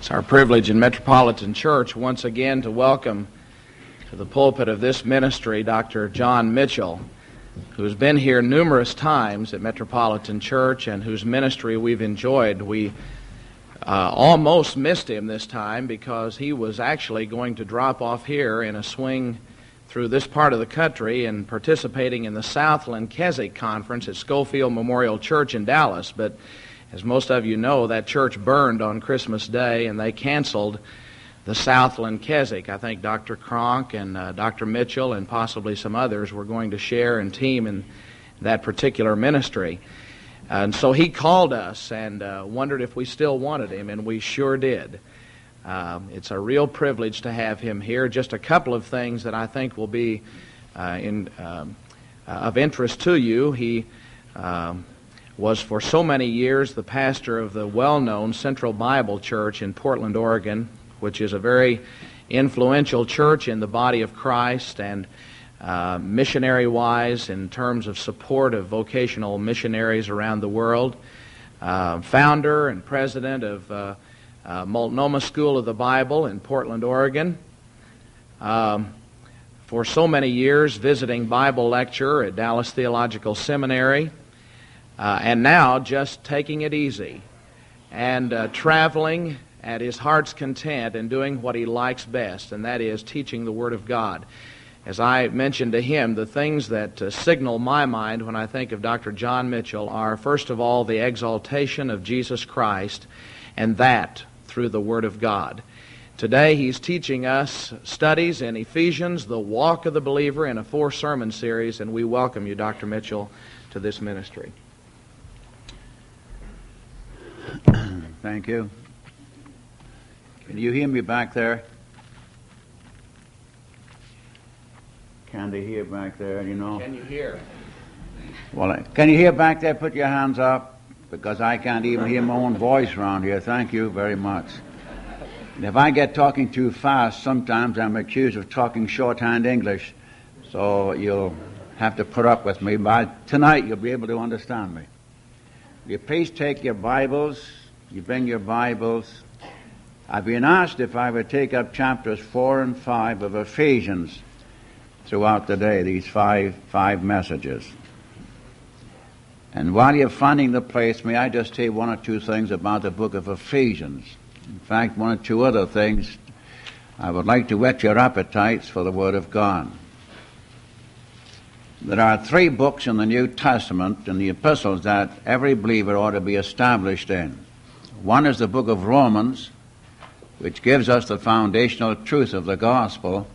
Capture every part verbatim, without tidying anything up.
It's our privilege in Metropolitan Church once again to welcome to the pulpit of this ministry Doctor John Mitchell, who's been here numerous times at Metropolitan Church and whose ministry we've enjoyed. We uh, almost missed him this time because he was actually going to drop off here in a swing through this part of the country and participating in the Southland Keswick Conference at Schofield Memorial Church in Dallas. But as most of you know, that church burned on Christmas Day, and they canceled the Southland Keswick. I think Doctor Cronk and uh, Doctor Mitchell and possibly some others were going to share and team in that particular ministry. And so he called us and uh, wondered if we still wanted him, and we sure did. Um, it's a real privilege to have him here. Just a couple of things that I think will be uh, in, um, uh, of interest to you. He um, was for so many years the pastor of the well-known Central Bible Church in Portland, Oregon, which is a very influential church in the body of Christ and uh, missionary-wise in terms of support of vocational missionaries around the world. Uh, founder and president of uh, uh, Multnomah School of the Bible in Portland, Oregon. Um, for so many years visiting Bible lecturer at Dallas Theological Seminary. Uh, and now just taking it easy and uh, traveling at his heart's content and doing what he likes best, and that is teaching the Word of God. As I mentioned to him, the things that uh, signal my mind when I think of Doctor John Mitchell are, first of all, the exaltation of Jesus Christ, and that through the Word of God. Today he's teaching us studies in Ephesians, the walk of the believer, in a four-sermon series, and we welcome you, Doctor Mitchell, to this ministry. Thank you. Can you hear me back there? Can they hear back there, you know? Can you hear? Well, can you hear back there? Put your hands up, because I can't even hear my own voice around here. Thank you very much. And if I get talking too fast, sometimes I'm accused of talking shorthand English, so you'll have to put up with me. But tonight you'll be able to understand me. Will you please take your Bibles? You bring your Bibles. I've been asked if I would take up chapters four and five of Ephesians throughout the day, these five five messages. And while you're finding the place, may I just say one or two things about the book of Ephesians. In fact, one or two other things. I would like to whet your appetites for the Word of God. There are three books in the New Testament and the epistles that every believer ought to be established in. One is the book of Romans, which gives us the foundational truth of the gospel.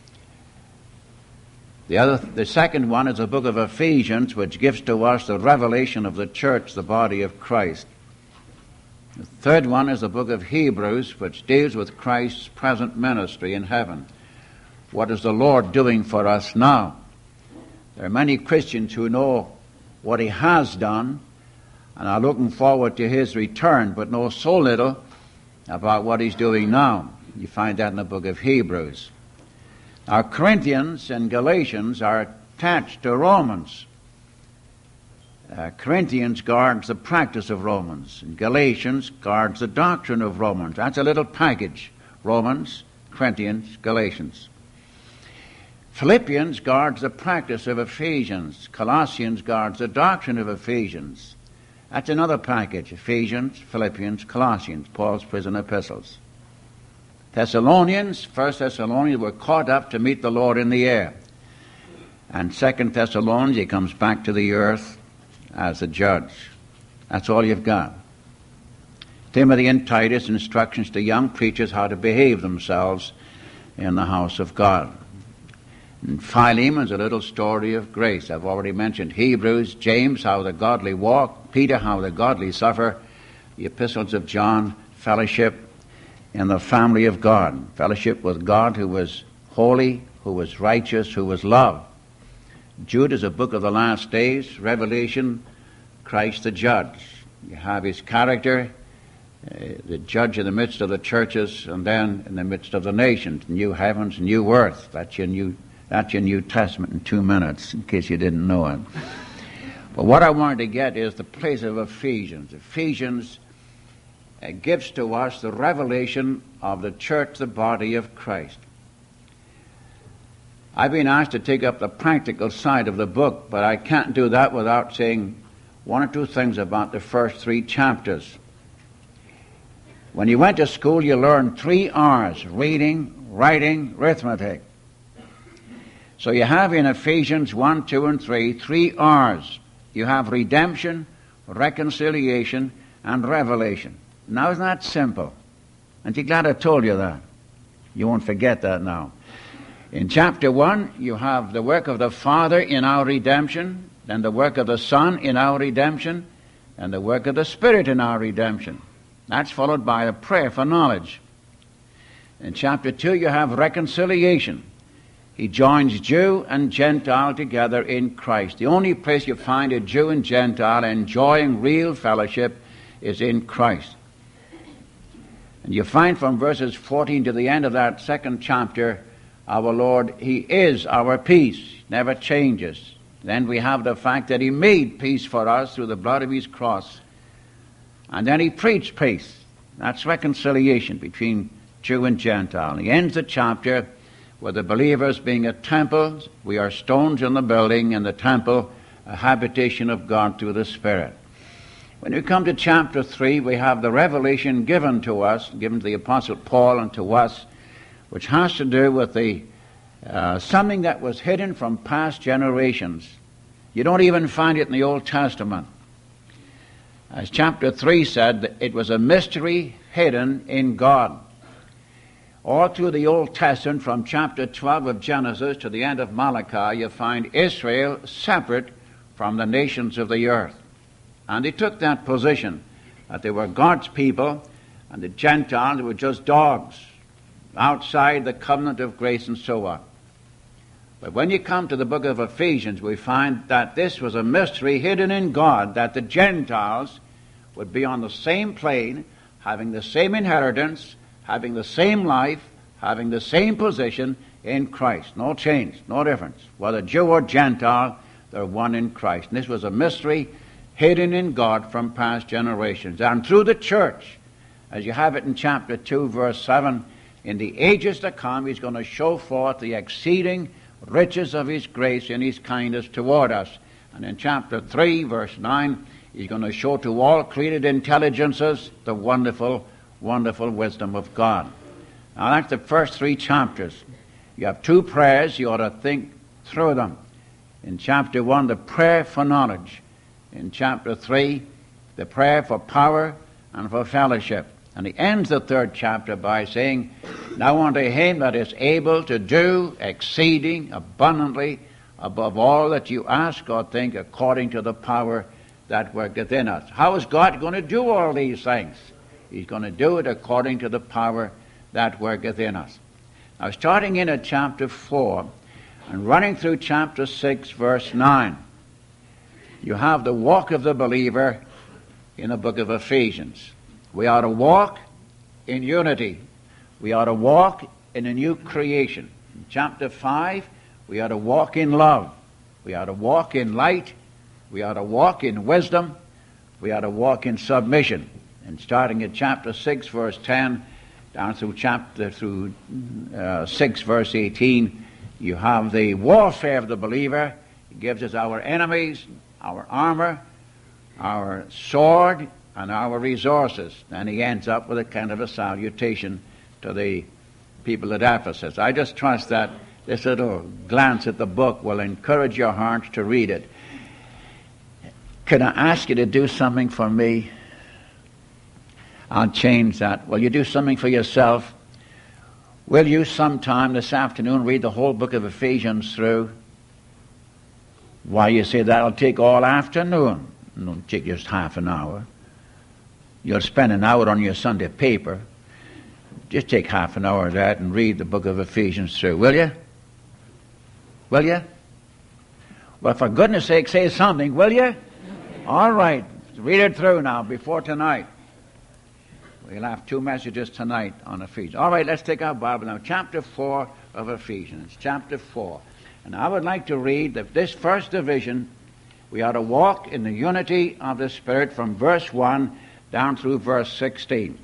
The other, the second one is the book of Ephesians, which gives to us the revelation of the church, the body of Christ. The third one is the book of Hebrews, which deals with Christ's present ministry in heaven. What is the Lord doing for us now? There are many Christians who know what He has done and are looking forward to His return, but know so little about what He's doing now. You find that in the book of Hebrews. Now, Corinthians and Galatians are attached to Romans. Uh, Corinthians guards the practice of Romans, and Galatians guards the doctrine of Romans. That's a little package. Romans, Corinthians, Galatians. Philippians guards the practice of Ephesians. Colossians guards the doctrine of Ephesians. That's another package. Ephesians, Philippians, Colossians, Paul's prison epistles. Thessalonians, First Thessalonians were caught up to meet the Lord in the air. And Second Thessalonians, he comes back to the earth as a judge. That's all you've got. Timothy and Titus, instructions to young preachers how to behave themselves in the house of God. And Philemon's a little story of grace. I've already mentioned Hebrews, James, how the godly walk, Peter, how the godly suffer, the epistles of John, fellowship in the family of God, fellowship with God who was holy, who was righteous, who was love. Jude is a book of the last days, Revelation, Christ the judge. You have His character, uh, the judge in the midst of the churches, and then in the midst of the nations, new heavens, new earth. That's your new That's your New Testament in two minutes, in case you didn't know it. But what I wanted to get is the place of Ephesians. Ephesians uh, gives to us the revelation of the church, the body of Christ. I've been asked to take up the practical side of the book, but I can't do that without saying one or two things about the first three chapters. When you went to school, you learned three R's: reading, writing, arithmetic. So you have in Ephesians one, two, and three, three R's. You have redemption, reconciliation, and revelation. Now, isn't that simple? Aren't you glad I told you that? You won't forget that now. In chapter one, you have the work of the Father in our redemption, then the work of the Son in our redemption, and the work of the Spirit in our redemption. That's followed by a prayer for knowledge. In chapter two, you have reconciliation. He joins Jew and Gentile together in Christ. The only place you find a Jew and Gentile enjoying real fellowship is in Christ. And you find from verses fourteen to the end of that second chapter, our Lord, He is our peace, never changes. Then we have the fact that He made peace for us through the blood of His cross. And then He preached peace. That's reconciliation between Jew and Gentile. And He ends the chapter with the believers being a temple. We are stones in the building, and the temple a habitation of God through the Spirit. When we come to chapter three, we have the revelation given to us, given to the Apostle Paul and to us, which has to do with the uh, something that was hidden from past generations. You don't even find it in the Old Testament. As chapter three said, it was a mystery hidden in God. All through the Old Testament, from chapter twelve of Genesis to the end of Malachi, you find Israel separate from the nations of the earth. And they took that position, that they were God's people, and the Gentiles were just dogs, outside the covenant of grace and so on. But when you come to the book of Ephesians, we find that this was a mystery hidden in God, that the Gentiles would be on the same plane, having the same inheritance, having the same life, having the same position in Christ. No change, no difference. Whether Jew or Gentile, they're one in Christ. And this was a mystery hidden in God from past generations. And through the church, as you have it in chapter two, verse seven, in the ages to come, He's going to show forth the exceeding riches of His grace and His kindness toward us. And in chapter three, verse nine, He's going to show to all created intelligences the wonderful wonderful wisdom of God. Now that's the first three chapters. You have two prayers. You ought to think through them. In chapter one, the prayer for knowledge. In chapter three, the prayer for power and for fellowship. And he ends the third chapter by saying, now unto Him that is able to do exceeding abundantly above all that you ask or think, according to the power that worketh in us. How is God going to do all these things? He's going to do it according to the power that worketh in us. Now, starting in at chapter four and running through chapter six, verse nine, you have the walk of the believer in the book of Ephesians. We are to walk in unity. We are to walk in a new creation. In chapter five, we are to walk in love. We are to walk in light. We are to walk in wisdom. We are to walk in submission. And starting at chapter six, verse ten, down through chapter through uh, six, verse eighteen, you have the warfare of the believer. It gives us our enemies, our armor, our sword, and our resources. And he ends up with a kind of a salutation to the people at Ephesus. I just trust that this little glance at the book will encourage your hearts to read it. Can I ask you to do something for me? I'll change that. Will you do something for yourself? Will you sometime this afternoon read the whole book of Ephesians through? Why, you say that'll take all afternoon. It'll take just half an hour. You'll spend an hour on your Sunday paper. Just take half an hour of that and read the book of Ephesians through, will you? Will you? Well, for goodness sake, say something, will you? All right. Read it through now before tonight. We'll have two messages tonight on Ephesians. All right, let's take our Bible now. Chapter four of Ephesians. Chapter four. And I would like to read that this first division, we are to walk in the unity of the Spirit from verse one down through verse sixteen.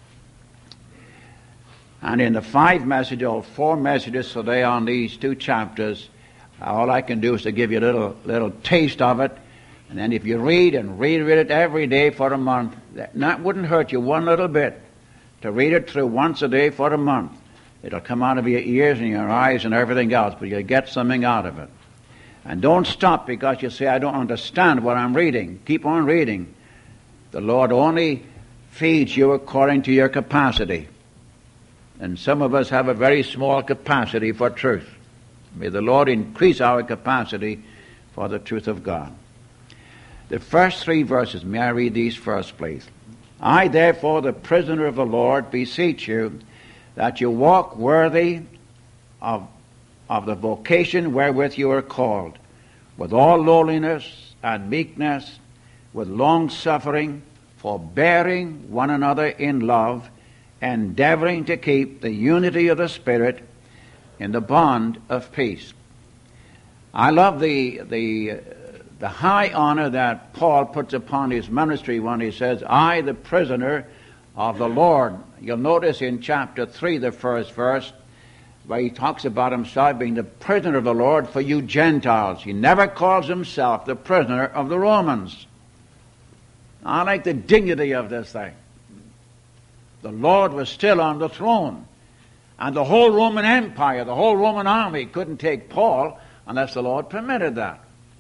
And in the five messages, or four messages today on these two chapters, all I can do is to give you a little, little taste of it. And then if you read and read, read it every day for a month, that wouldn't hurt you one little bit to read it through once a day for a month. It'll come out of your ears and your eyes and everything else, but you'll get something out of it. And don't stop because you say, I don't understand what I'm reading. Keep on reading. The Lord only feeds you according to your capacity. And some of us have a very small capacity for truth. May the Lord increase our capacity for the truth of God. The first three verses, may I read these first, please? I, therefore, the prisoner of the Lord, beseech you that you walk worthy of, of the vocation wherewith you are called, with all lowliness and meekness, with long-suffering, forbearing one another in love, endeavoring to keep the unity of the Spirit in the bond of peace. I love the the the high honor that Paul puts upon his ministry when he says, I, the prisoner of the Lord. You'll notice in chapter three, the first verse, where he talks about himself being the prisoner of the Lord for you Gentiles. He never calls himself the prisoner of the Romans. I like the dignity of this thing. The Lord was still on the throne. And the whole Roman Empire, the whole Roman army couldn't take Paul unless the Lord permitted that.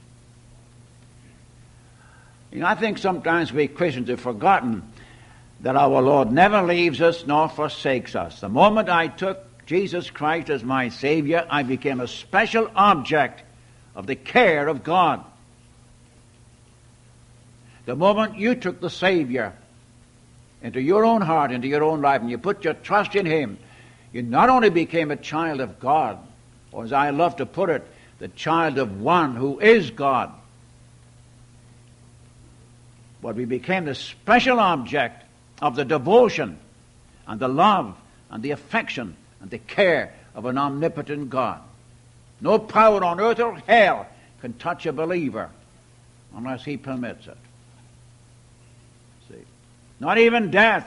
You know, I think sometimes we Christians have forgotten that our Lord never leaves us nor forsakes us. The moment I took Jesus Christ as my Savior, I became a special object of the care of God. The moment you took the Savior into your own heart, into your own life, and you put your trust in Him, you not only became a child of God, or as I love to put it, the child of one who is God, but we became the special object of the devotion and the love and the affection and the care of an omnipotent God. No power on earth or hell can touch a believer unless He permits it. See, not even death.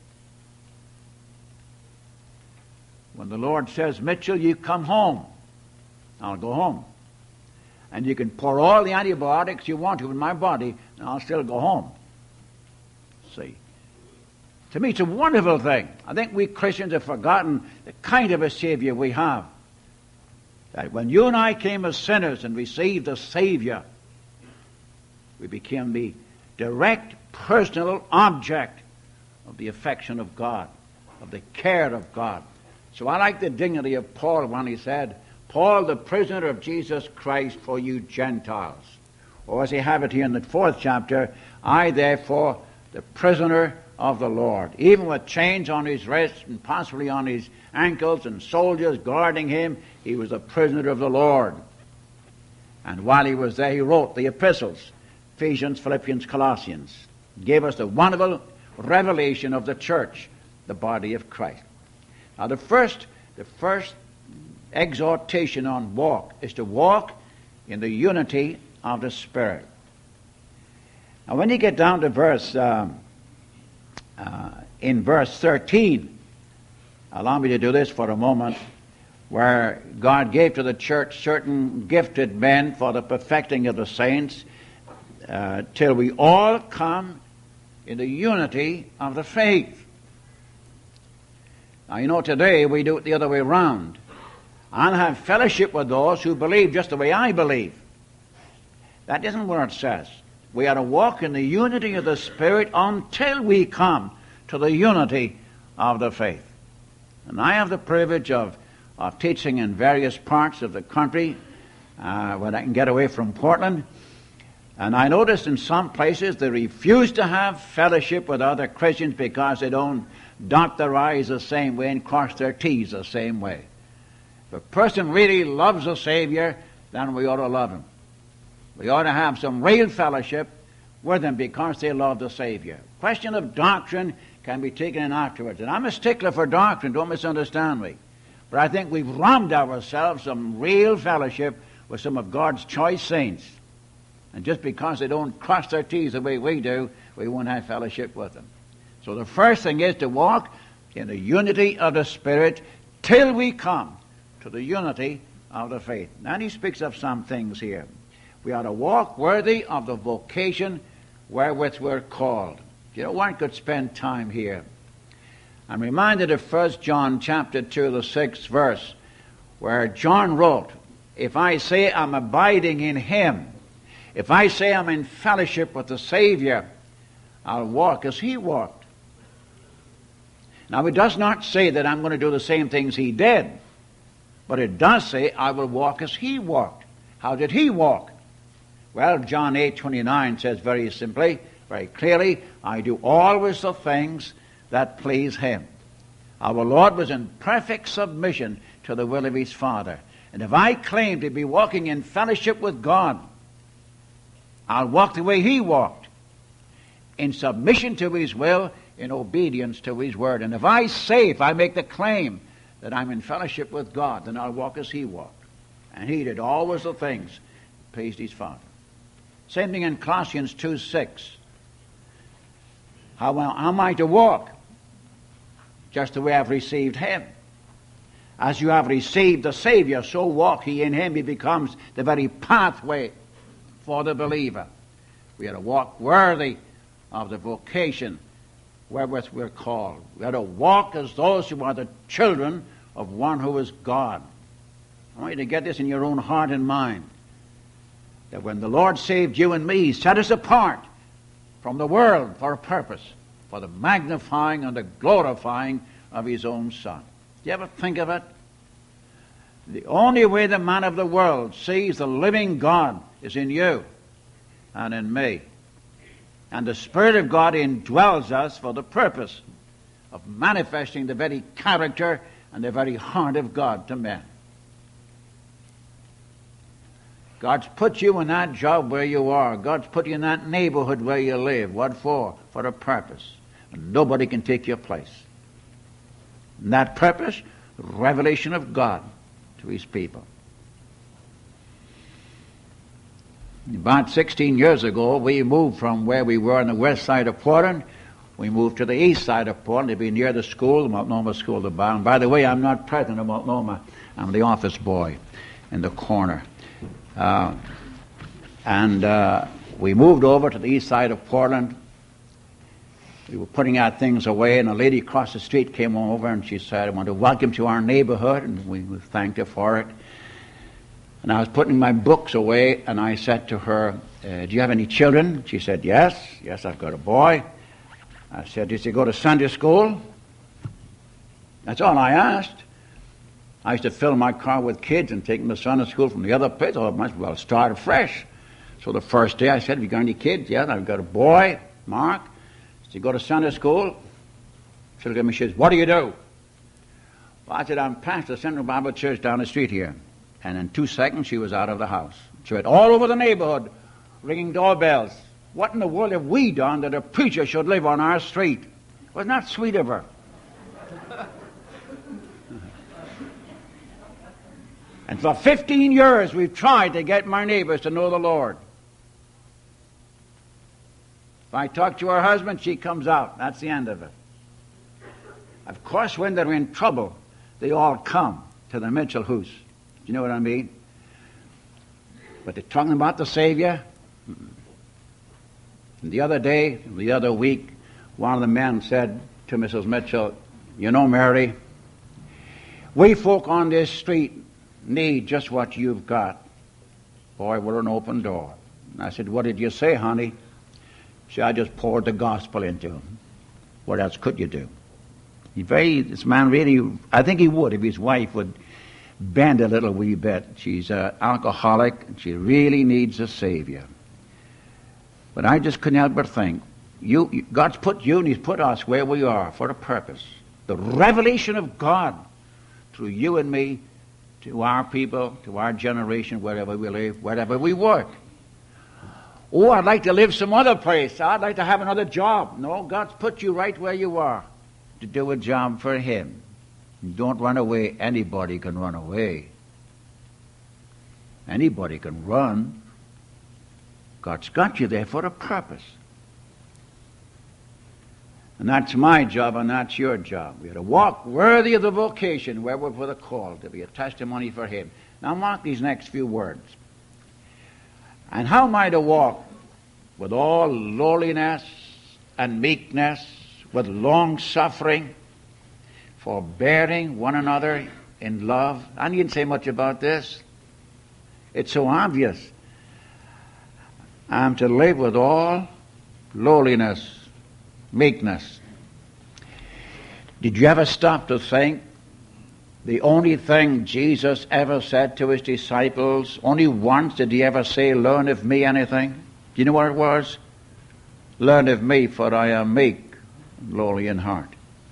When the Lord says, Mitchell, you come home, I'll go home. And you can pour all the antibiotics you want to in my body, and I'll still go home. See. To me, it's a wonderful thing. I think we Christians have forgotten the kind of a Savior we have. That when you and I came as sinners and received a Savior, we became the direct personal object of the affection of God, of the care of God. So I like the dignity of Paul when he said, Paul, the prisoner of Jesus Christ for you Gentiles. Or as he have it here in the fourth chapter, I therefore, the prisoner of the Lord. Even with chains on his wrists and possibly on his ankles and soldiers guarding him, he was a prisoner of the Lord. And while he was there, he wrote the epistles, Ephesians, Philippians, Colossians. Gave us the wonderful revelation of the church, the body of Christ. Now the first, the first exhortation on walk is to walk in the unity of the Spirit. Now when you get down to verse, um, uh, in verse thirteen, allow me to do this for a moment, where God gave to the church certain gifted men for the perfecting of the saints, uh, till we all come in the unity of the faith. Now, you know, today we do it the other way around. I'll have fellowship with those who believe just the way I believe. That isn't what it says. We are to walk in the unity of the Spirit until we come to the unity of the faith. And I have the privilege of, of teaching in various parts of the country uh, when I can get away from Portland. And I noticed in some places they refuse to have fellowship with other Christians because they don't dot their I's the same way and cross their T's the same way. If a person really loves the Savior, then we ought to love him. We ought to have some real fellowship with them because they love the Savior. Question of doctrine can be taken in afterwards. And I'm a stickler for doctrine, don't misunderstand me. But I think we've robbed ourselves some real fellowship with some of God's choice saints. And just because they don't cross their T's the way we do, we won't have fellowship with them. So the first thing is to walk in the unity of the Spirit till we come to the unity of the faith. Now he speaks of some things here. We ought to walk worthy of the vocation wherewith we're called. You know, one could spend time here. I'm reminded of First John chapter two, the sixth verse, where John wrote, if I say I'm abiding in him, if I say I'm in fellowship with the Savior, I'll walk as he walked. Now, it does not say that I'm going to do the same things he did, but it does say I will walk as he walked. How did he walk? Well, John eight twenty-nine says very simply, very clearly, I do always the things that please him. Our Lord was in perfect submission to the will of his Father. And if I claim to be walking in fellowship with God, I'll walk the way he walked, in submission to his will, in obedience to his word. And if I say, if I make the claim that I'm in fellowship with God, then I'll walk as he walked. And he did always the things that pleased his Father. Same thing in Colossians two six. How am I to walk? Just the way I've received him. As you have received the Savior, so walk ye in him. He becomes the very pathway for the believer. We are to walk worthy of the vocation wherewith we're called. We are to walk as those who are the children of one who is God. I want you to get this in your own heart and mind. That when the Lord saved you and me, he set us apart from the world for a purpose, for the magnifying and the glorifying of his own Son. Do you ever think of it? The only way the man of the world sees the living God is in you and in me. And the Spirit of God indwells us for the purpose of manifesting the very character and the very heart of God to men. God's put you in that job where you are. God's put you in that neighborhood where you live. What for? For a purpose. And nobody can take your place. And that purpose, the revelation of God to his people. About sixteen years ago, we moved from where we were on the west side of Portland. We moved to the east side of Portland to be near the school, the Multnomah School of Bound. By the way, I'm not president of Multnomah. I'm the office boy in the corner. Uh, and uh, we moved over to the east side of Portland. We were putting our things away, and a lady across the street came over, and she said, I want to welcome to our neighborhood, and we thanked her for it. And I was putting my books away, and I said to her, uh, do you have any children? She said, yes. Yes, I've got a boy. I said, does he go to Sunday school? That's all I asked. I used to fill my car with kids and take them to Sunday school from the other place. Oh, I might as well start afresh. So the first day I said, have you got any kids? Yes, I've got a boy, Mark. Does he go to Sunday school? She looked at me, she says, what do you do? Well, I said, I'm pastor of Central Bible Church down the street here. And in two seconds, she was out of the house. She went all over the neighborhood, ringing doorbells. What in the world have we done that a preacher should live on our street? Wasn't that sweet of her? And for fifteen years, we've tried to get my neighbors to know the Lord. If I talk to her husband, she comes out. That's the end of it. Of course, when they're in trouble, they all come to the Mitchell house. Do you know what I mean? But they're talking about the Savior. And the other day, the other week, one of the men said to Missus Mitchell, you know, Mary, we folk on this street need just what you've got. Boy, we're an open door. And I said, what did you say, honey? She said, I just poured the gospel into him. What else could you do? He very, this man really, I think he would if his wife would bend a little wee bit. She's an alcoholic, and she really needs a Savior. But I just couldn't help but think, you, God's put you and he's put us where we are for a purpose. The revelation of God through you and me to our people, to our generation, wherever we live, wherever we work. Oh, I'd like to live some other place. I'd like to have another job. No, God's put you right where you are to do a job for him. Don't run away. Anybody can run away. Anybody can run. God's got you there for a purpose. And that's my job, and that's your job. We are to walk worthy of the vocation wherewith we're called, to be a testimony for Him. Now mark these next few words. And how am I to walk? With all lowliness and meekness, with long suffering, forbearing one another in love. I needn't say much about this. It's so obvious. I'm to live with all lowliness, meekness. Did you ever stop to think the only thing Jesus ever said to His disciples, only once did He ever say, learn of me anything? Do you know what it was? Learn of me, for I am meek and lowly in heart.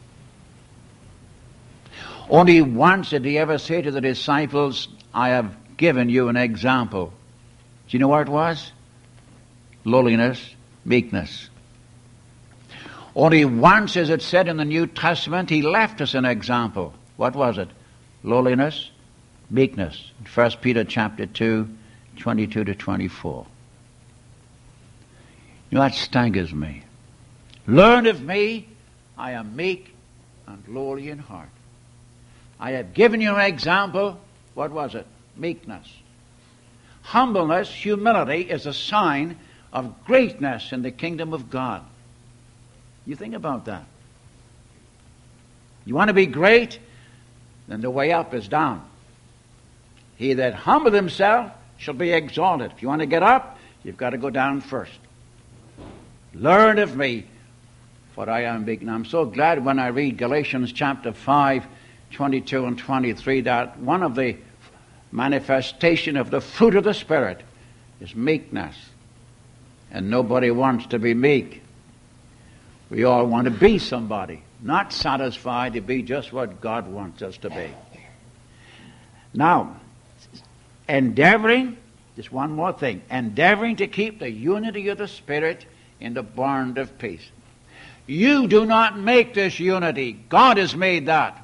Only once did He ever say to the disciples, I have given you an example. Do you know what it was? Lowliness, meekness. Only once, as it said in the New Testament, He left us an example. What was it? Lowliness, meekness. First Peter chapter two, twenty-two to twenty-four. You know, that staggers me. Learn of me, I am meek and lowly in heart. I have given you an example. What was it? Meekness. Humbleness, humility, is a sign of greatness in the kingdom of God. You think about that. You want to be great? Then the way up is down. He that humbleth himself shall be exalted. If you want to get up, you've got to go down first. Learn of me, for I am meek. And I'm so glad when I read Galatians chapter five, twenty-two and twenty-three, that one of the manifestation of the fruit of the Spirit is meekness. And nobody wants to be meek. We all want to be somebody, not satisfied to be just what God wants us to be. Now, endeavoring, just one more thing, endeavoring to keep the unity of the Spirit in the bond of peace. You do not make this unity. God has made that.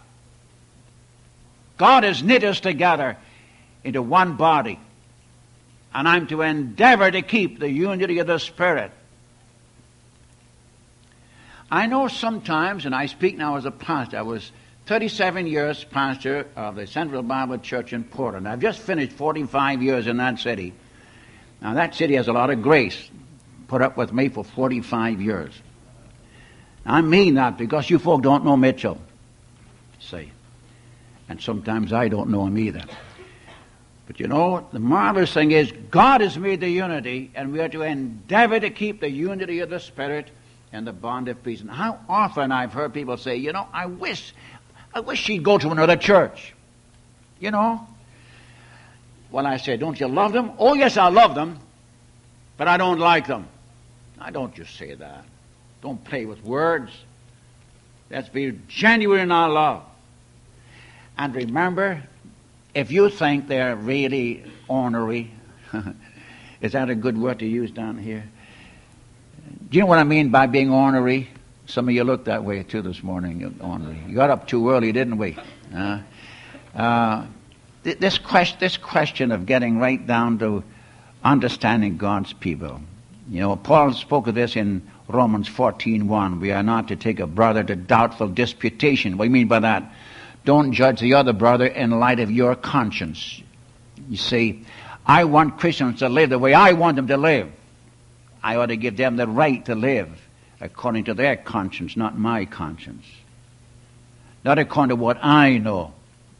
God has knit us together into one body. And I'm to endeavor to keep the unity of the Spirit. I know sometimes, and I speak now as a pastor, I was thirty-seven years pastor of the Central Bible Church in Portland. I've just finished forty-five years in that city. Now that city has a lot of grace put up with me for forty-five years. I mean that because you folk don't know Mitchell, see. And sometimes I don't know him either. But you know, the marvelous thing is God has made the unity, and we are to endeavor to keep the unity of the Spirit and the bond of peace. And how often I've heard people say, you know, I wish, I wish she'd go to another church. You know? Well, I say, don't you love them? Oh, yes, I love them, but I don't like them. Now, don't just say that. Don't play with words. Let's be genuine in our love. And remember, if you think they're really ornery, is that a good word to use down here? Do you know what I mean by being ornery? Some of you looked that way too this morning, ornery. You got up too early, didn't we? Uh, uh, th- this, quest- this question of getting right down to understanding God's people. You know, Paul spoke of this in Romans fourteen one. We are not to take a brother to doubtful disputation. What do you mean by that? Don't judge the other brother in light of your conscience. You see, I want Christians to live the way I want them to live. I ought to give them the right to live according to their conscience, not my conscience. Not according to what I know,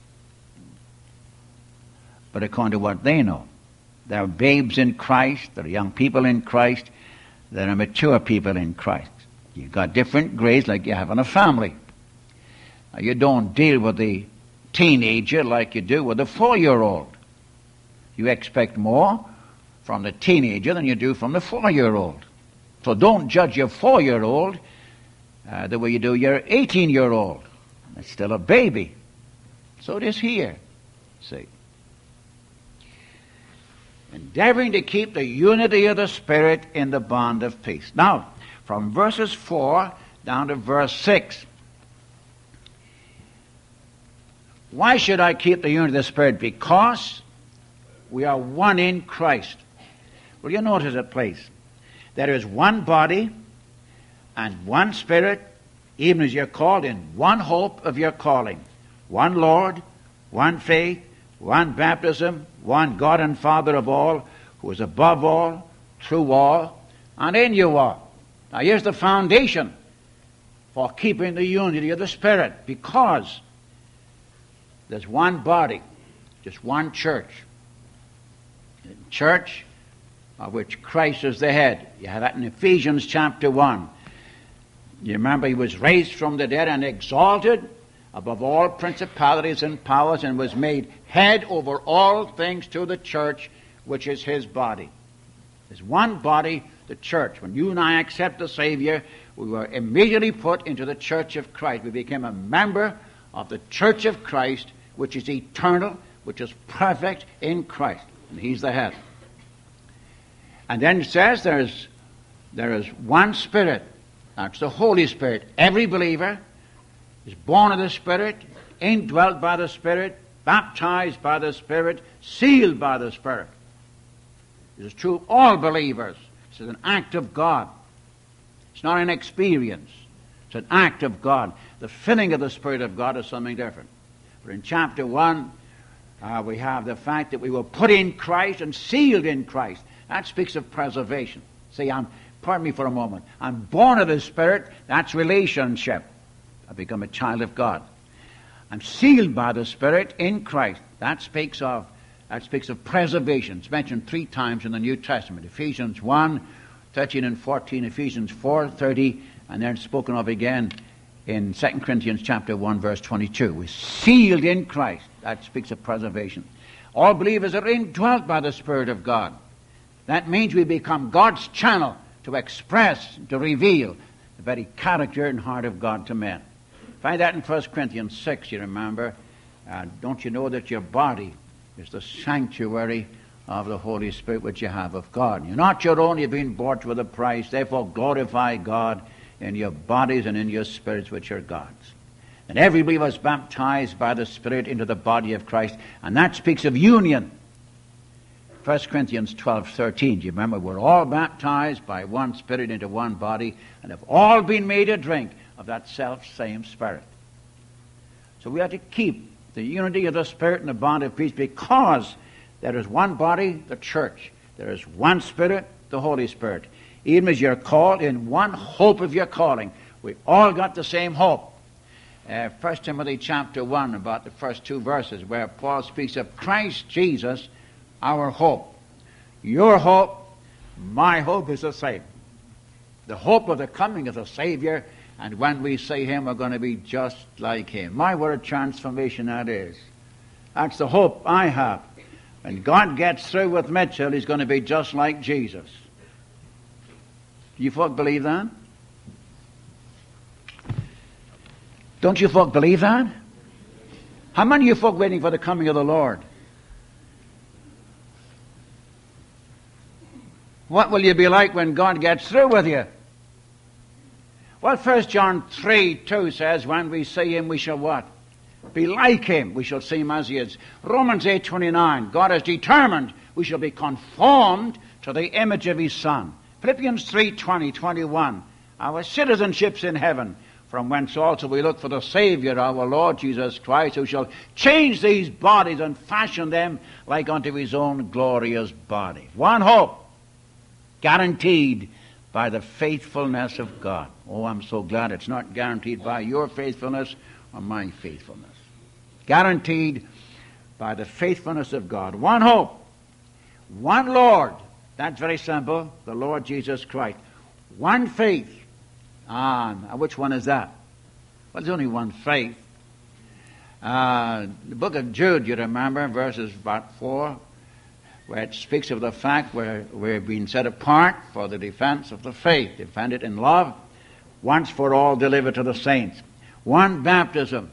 but according to what they know. There are babes in Christ, there are young people in Christ, there are mature people in Christ. You've got different grades like you have in a family. Now, you don't deal with the teenager like you do with the four-year-old. You expect more from the teenager than you do from the four-year-old. So don't judge your four-year-old uh, the way you do your eighteen-year-old. It's still a baby. So it is here. See. Endeavoring to keep the unity of the Spirit in the bond of peace. Now, from verses four down to verse six. Why should I keep the unity of the Spirit? Because we are one in Christ. Will you notice it, please? There is one body and one Spirit even as you're called in one hope of your calling, one Lord, one faith, one baptism, one God and Father of all, who is above all, through all, and in you all. Now here's the foundation for keeping the unity of the Spirit, because there's one body, just one church. A church of which Christ is the head. You have that in Ephesians chapter one. You remember he was raised from the dead and exalted above all principalities and powers, and was made head over all things to the church, which is his body. There's one body, the church. When you and I accept the Savior, we were immediately put into the church of Christ. We became a member of the church of Christ, which is eternal, which is perfect in Christ. And he's the head. And then it says there is, there is one Spirit. That's the Holy Spirit. Every believer is born of the Spirit, indwelt by the Spirit, baptized by the Spirit, sealed by the Spirit. This is true of all believers. This is an act of God. It's not an experience. It's an act of God. The filling of the Spirit of God is something different. But in chapter one, uh, we have the fact that we were put in Christ and sealed in Christ. That speaks of preservation. See, I'm, pardon me for a moment. I'm born of the Spirit. That's relationship. I become a child of God. I'm sealed by the Spirit in Christ. That speaks of that speaks of preservation. It's mentioned three times in the New Testament. Ephesians one, thirteen and fourteen, Ephesians four, thirty, and then spoken of again in Second Corinthians chapter one, verse twenty-two. We're sealed in Christ. That speaks of preservation. All believers are indwelt by the Spirit of God. That means we become God's channel to express, to reveal the very character and heart of God to men. Find that in First Corinthians six, you remember. Uh, don't you know that your body is the sanctuary of the Holy Spirit which you have of God? You're not your own, you've been bought with a price. Therefore glorify God in your bodies and in your spirits which are God's. And every believer is baptized by the Spirit into the body of Christ. And that speaks of union. First Corinthians twelve, thirteen. Do you remember? We're all baptized by one Spirit into one body, and have all been made to drink of that self-same Spirit. So we have to keep the unity of the Spirit in the bond of peace, because there is one body, the church. There is one Spirit, the Holy Spirit. Even as you're called in one hope of your calling. We've all got the same hope. Uh, First Timothy chapter one, about the first two verses, where Paul speaks of Christ Jesus, our hope. Your hope, my hope is the same. The hope of the coming of the Savior, and when we see him, we're going to be just like him. My, what a transformation that is. That's the hope I have. When God gets through with Mitchell, he's going to be just like Jesus. Do you folk believe that? Don't you folk believe that? How many of you folk waiting for the coming of the Lord? What will you be like when God gets through with you? Well, First John three, two says, when we see him, we shall what? Be like him. We shall see him as he is. Romans eight, twenty-nine, God has determined we shall be conformed to the image of his Son. Philippians three, twenty, twenty-one, our citizenship's in heaven, from whence also we look for the Savior, our Lord Jesus Christ, who shall change these bodies and fashion them like unto his own glorious body. One hope, guaranteed by the faithfulness of God. Oh, I'm so glad it's not guaranteed by your faithfulness or my faithfulness. Guaranteed by the faithfulness of God. One hope, one Lord. That's very simple, the Lord Jesus Christ. One faith. Ah, which one is that? Well, there's only one faith. Uh, the book of Jude, you remember, verses about four, where it speaks of the fact where we're being set apart for the defense of the faith, defended in love, once for all delivered to the saints. One baptism.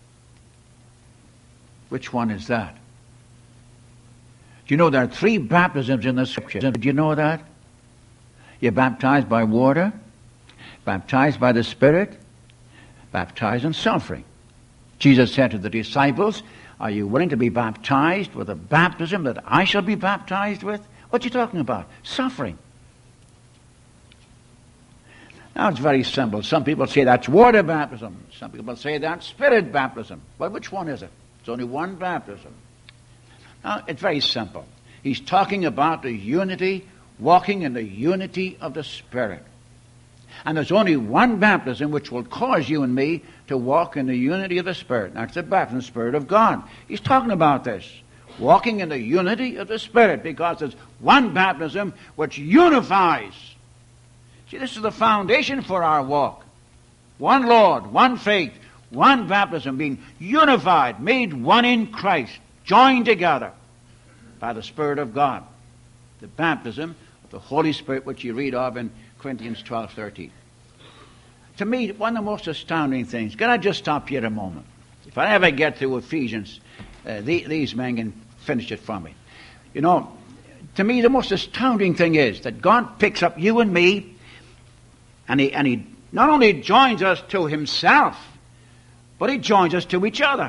Which one is that? Do you know there are three baptisms in the Scripture? Did you know that? You're baptized by water, baptized by the Spirit, baptized in suffering. Jesus said to the disciples, are you willing to be baptized with a baptism that I shall be baptized with? What are you talking about? Suffering. Now, it's very simple. Some people say that's water baptism. Some people say that's spirit baptism. Well, which one is it? It's only one baptism. Now, it's very simple. He's talking about the unity, walking in the unity of the Spirit. And there's only one baptism which will cause you and me to walk in the unity of the Spirit. That's the baptism of the Spirit of God. He's talking about this. Walking in the unity of the Spirit, because there's one baptism which unifies. See, this is the foundation for our walk. One Lord, one faith, one baptism, being unified, made one in Christ, joined together by the Spirit of God. The baptism of the Holy Spirit, which you read of in Corinthians twelve thirteen. To me, one of the most astounding things, can I just stop here a moment? If I ever get through Ephesians, uh, the, these men can finish it for me. You know, to me, the most astounding thing is that God picks up you and me, and he, and he not only joins us to himself, but he joins us to each other.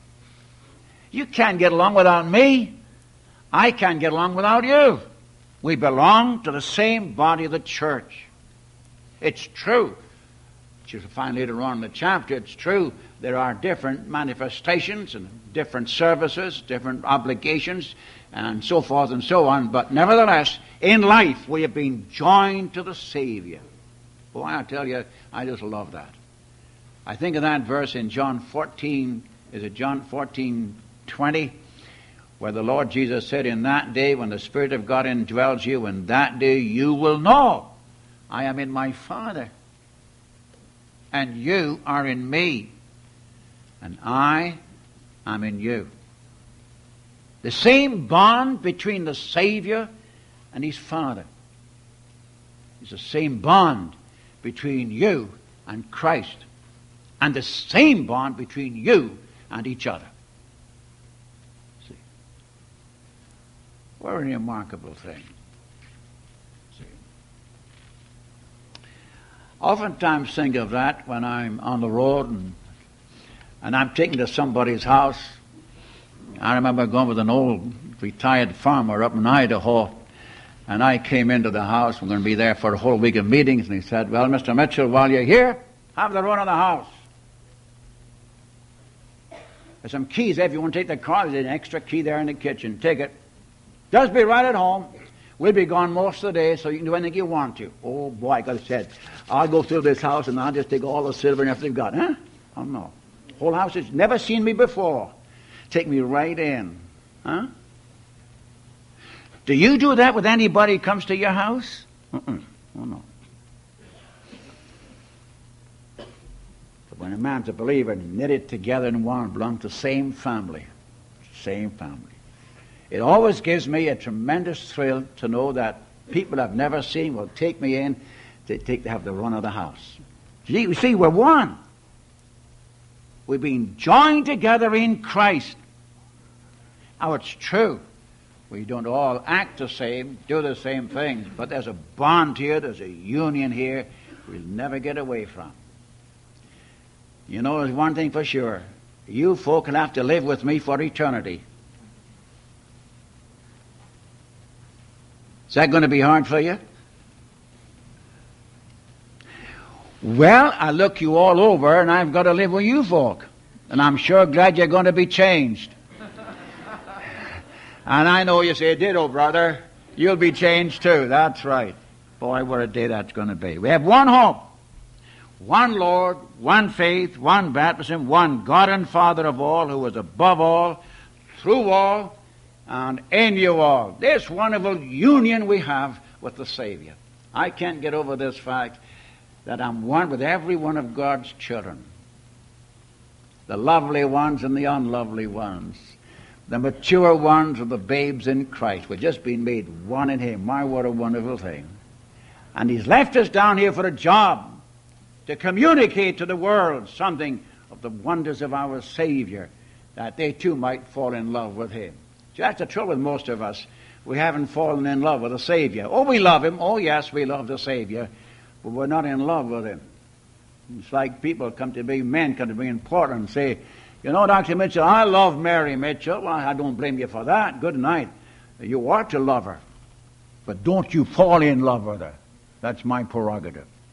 You can't get along without me. I can't get along without you. We belong to the same body of the church. It's true. You'll find later on in the chapter, it's true. There are different manifestations and different services, different obligations, and so forth and so on. But nevertheless, in life, we have been joined to the Savior. Boy, I tell you, I just love that. I think of that verse in John fourteen, is it John fourteen twenty, where the Lord Jesus said, in that day when the Spirit of God indwells you, in that day you will know I am in my Father, and you are in me, and I am in you. The same bond between the Savior and his Father is the same bond between you and Christ, and the same bond between you and each other. See? What a remarkable thing. See? Oftentimes think of that when I'm on the road and, and I'm taken to somebody's house. I remember going with an old retired farmer up in Idaho, and I came into the house. We're going to be there for a whole week of meetings, and he said, well, Mister Mitchell, while you're here, have the run of the house. There's some keys there. If you want to take the car, there's an extra key there in the kitchen. Take it. Just be right at home. We'll be gone most of the day, so you can do anything you want to. Oh, boy, I could have said, I'll go through this house, and I'll just take all the silver and everything they've got. Huh? Oh, no. Whole house has never seen me before. Take me right in. Huh? Do you do that with anybody who comes to your house? Uh-uh. Oh, no. But when a man's a believer, knitted together in one, belong to the same family. Same family. It always gives me a tremendous thrill to know that people I've never seen will take me in to take to have the run of the house. You see, we're one. We've been joined together in Christ. Now, it's true. We don't all act the same, do the same things, but there's a bond here, there's a union here we'll never get away from. You know, there's one thing for sure. You folk will have to live with me for eternity. Is that going to be hard for you? Well, I look you all over, and I've got to live with you folk. And I'm sure glad you're going to be changed. And I know you say, ditto, brother. You'll be changed too. That's right. Boy, what a day that's going to be. We have one hope. One Lord, one faith, one baptism, one God and Father of all, who is above all, through all, and in you all. This wonderful union we have with the Savior. I can't get over this fact that I'm one with every one of God's children. The lovely ones and the unlovely ones. The mature ones and the babes in Christ. We've just been made one in Him. My, what a wonderful thing. And He's left us down here for a job, to communicate to the world something of the wonders of our Savior, that they too might fall in love with Him. See, that's the trouble with most of us. We haven't fallen in love with the Savior. Oh, we love Him. Oh, yes, we love the Savior. But we're not in love with Him. It's like people come to be, men come to be in Portland and say, you know, Doctor Mitchell, I love Mary Mitchell. Well, I don't blame you for that. Good night. You ought to love her. But don't you fall in love with her. That's my prerogative.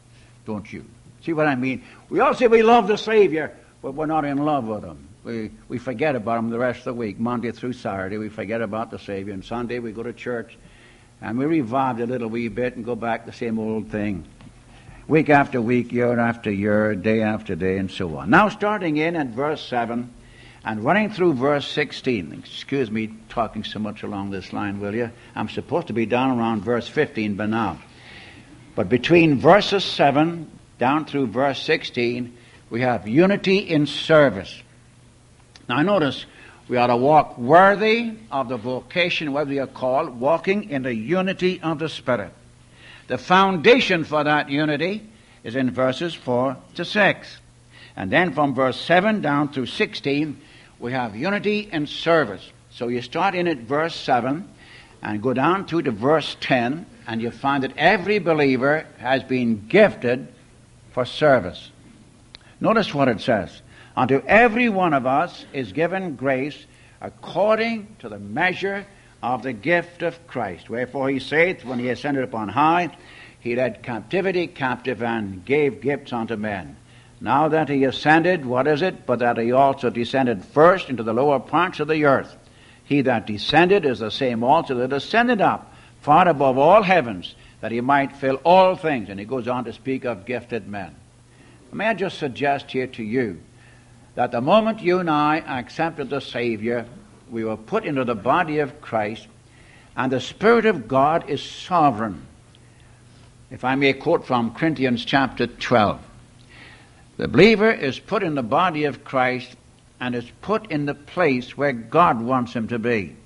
don't you? See what I mean? We all say we love the Savior, but we're not in love with Him. We, we forget about Him the rest of the week. Monday through Saturday, we forget about the Savior. And Sunday, we go to church, and we revive a little wee bit and go back to the same old thing. Week after week, year after year, day after day, and so on. Now, starting in at verse seven, and running through verse sixteen. Excuse me talking so much along this line, will you? I'm supposed to be down around verse fifteen by now. But between verses seven down through verse sixteen, we have unity in service. Now notice, we ought to walk worthy of the vocation, what we are called, walking in the unity of the Spirit. The foundation for that unity is in verses four to six. And then from verse seven down through sixteen, we have unity in service. So you start in at verse seven and go down through to verse ten, and you find that every believer has been gifted for service. Notice what it says. Unto every one of us is given grace according to the measure of the gift of Christ. Wherefore he saith, when he ascended upon high, he led captivity captive and gave gifts unto men. Now that he ascended, what is it? But that he also descended first into the lower parts of the earth. He that descended is the same also that ascended up far above all heavens, that he might fill all things. And he goes on to speak of gifted men. May I just suggest here to you that the moment you and I accepted the Savior, we were put into the body of Christ, and the Spirit of God is sovereign. If I may quote from Corinthians chapter twelve, the believer is put in the body of Christ and is put in the place where God wants him to be.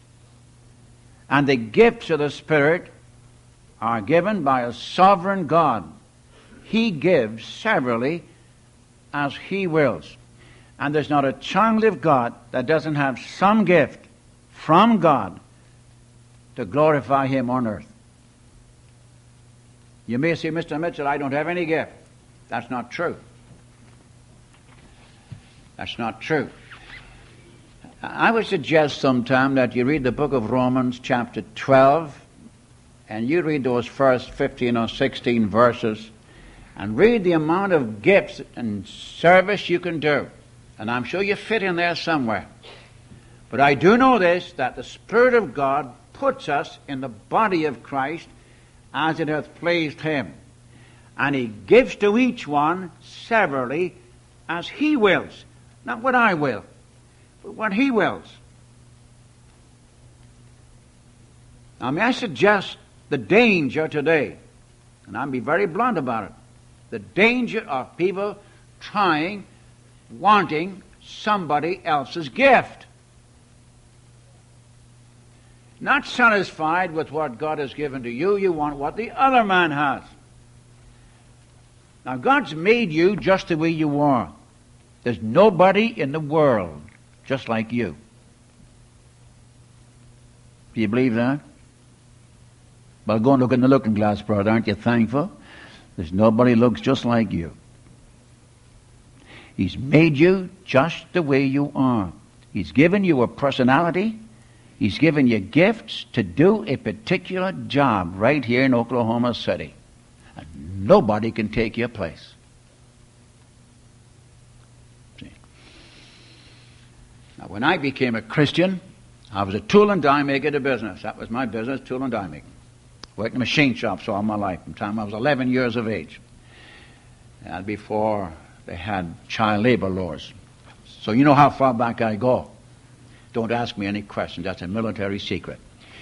And the gifts of the Spirit are given by a sovereign God. He gives severally as He wills. And there's not a child of God that doesn't have some gift from God to glorify Him on earth. You may say, Mister Mitchell, I don't have any gift. That's not true. That's not true. I would suggest sometime that you read the book of Romans chapter twelve, and you read those first fifteen or sixteen verses, and read the amount of gifts and service you can do. And I'm sure you fit in there somewhere. But I do know this, that the Spirit of God puts us in the body of Christ as it hath pleased Him. And He gives to each one severally as He wills. Not what I will, but what He wills. Now may I suggest the danger today, and I'll be very blunt about it, the danger of people trying, wanting somebody else's gift. Not satisfied with what God has given to you, you want what the other man has. Now God's made you just the way you are. There's nobody in the world just like you. Do you believe that? Well, go and look in the looking glass, brother. Aren't you thankful? There's nobody looks just like you. He's made you just the way you are. He's given you a personality. He's given you gifts to do a particular job right here in Oklahoma City. And nobody can take your place. See? Now, when I became a Christian, I was a tool and die maker to business. That was my business, tool and die making. Worked in machine shops all my life from the time I was eleven years of age. And before they had child labor laws. So you know how far back I go. Don't ask me any questions. That's a military secret.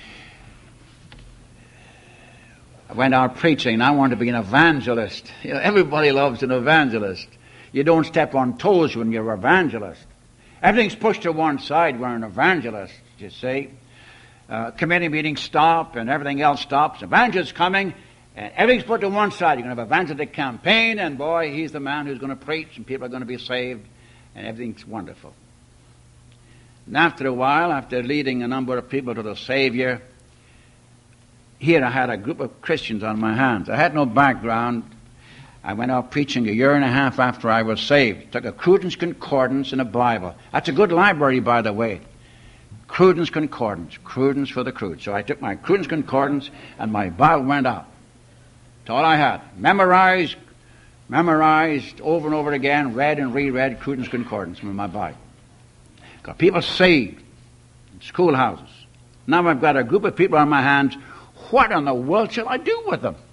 I went out preaching, and I wanted to be an evangelist. You know, everybody loves an evangelist. You don't step on toes when you're an evangelist. Everything's pushed to one side when you're an evangelist, you see. Uh, committee meetings stop and everything else stops. Evangelist's coming and everything's put to one side. You're going to have an evangelistic campaign, and boy, he's the man who's going to preach and people are going to be saved and everything's wonderful. And after a while, after leading a number of people to the Savior, here I had a group of Christians on my hands. I had no background. I went out preaching a year and a half after I was saved. Took a Cruden's Concordance and a Bible. That's a good library, by the way. Cruden's Concordance. Cruden's for the crude. So I took my Cruden's Concordance and my Bible went out. That's all I had. Memorized memorized over and over again, read and reread Cruden's Concordance from my Bible. Got people saved in schoolhouses. Now I've got a group of people on my hands. What in the world shall I do with them?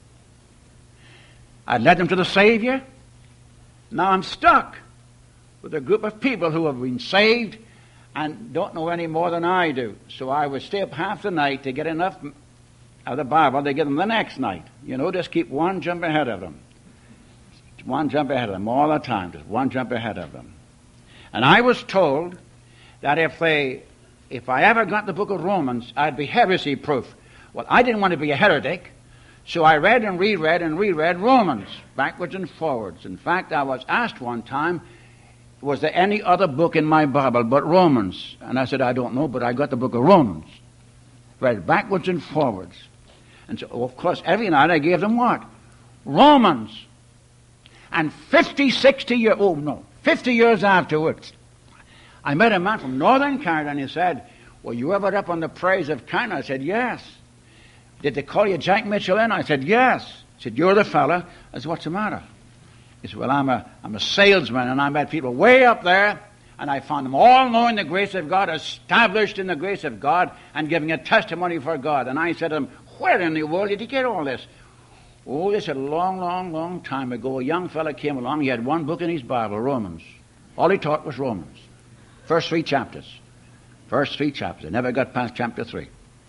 I led them to the Savior. Now I'm stuck with a group of people who have been saved and don't know any more than I do. So I would stay up half the night to get enough of the Bible to get them the next night. You know, just keep one jump ahead of them. One jump ahead of them all the time. Just one jump ahead of them. And I was told that if they, if I ever got the book of Romans, I'd be heresy proof. Well, I didn't want to be a heretic, so I read and reread and reread Romans, backwards and forwards. In fact, I was asked one time, was there any other book in my Bible but Romans? And I said, I don't know, but I got the book of Romans. Read backwards and forwards. And so, of course, every night I gave them what? Romans. And fifty, sixty years, oh no, fifty years afterwards, I met a man from Northern Canada and he said, were you ever up on the prairies of Canada? I said, yes. Did they call you Jack Mitchell in? I said, yes. He said, you're the fella. I said, what's the matter? He said, well, I'm a, I'm a salesman and I met people way up there and I found them all knowing the grace of God, established in the grace of God and giving a testimony for God. And I said to him, where in the world did you get all this? Oh, this is a long, long, long time ago. A young fella came along. He had one book in his Bible, Romans. All he taught was Romans. First three chapters. First three chapters. He never got past chapter three.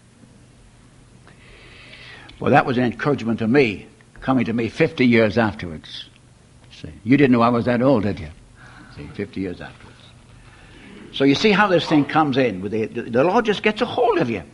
Well, that was an encouragement to me, coming to me fifty years afterwards. See, you didn't know I was that old, did you? See, fifty years afterwards. So you see how this thing comes in. With the, the Lord just gets a hold of you.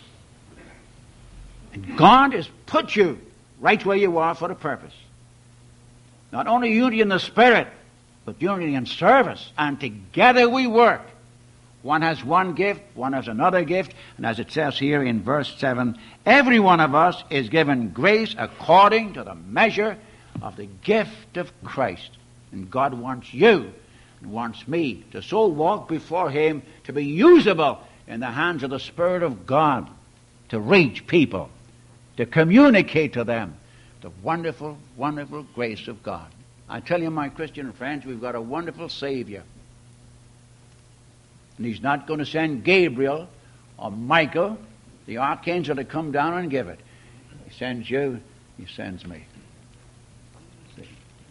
And God has put you right where you are for a purpose. Not only unity in the Spirit, but unity in service. And together we work. One has one gift, one has another gift. And as it says here in verse seven, every one of us is given grace according to the measure of the gift of Christ. And God wants you, and wants me, to so walk before Him, to be usable in the hands of the Spirit of God, to reach people, to communicate to them the wonderful, wonderful grace of God. I tell you, my Christian friends, we've got a wonderful Savior. And He's not going to send Gabriel or Michael, the archangel, to come down and give it. He sends you, He sends me. See?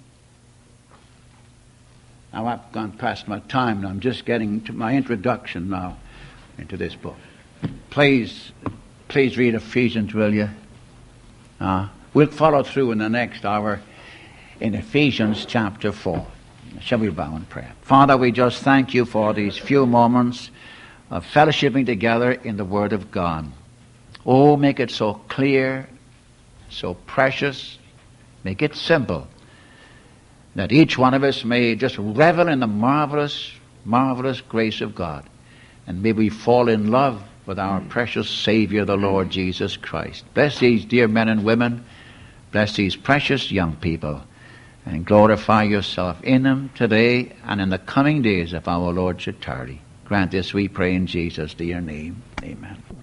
Now I've gone past my time, and I'm just getting to my introduction now into this book. Please, please read Ephesians, will you? Uh, we'll follow through in the next hour in Ephesians chapter four. Shall we bow in prayer? Father, we just thank you for these few moments of fellowshipping together in the Word of God. Oh, make it so clear, so precious, make it simple, that each one of us may just revel in the marvelous, marvelous grace of God. And may we fall in love with our precious Savior, the Lord Jesus Christ. Bless these dear men and women. Bless these precious young people. And glorify yourself in them today and in the coming days if our Lord should tarry. Grant this, we pray, in Jesus' dear name. Amen.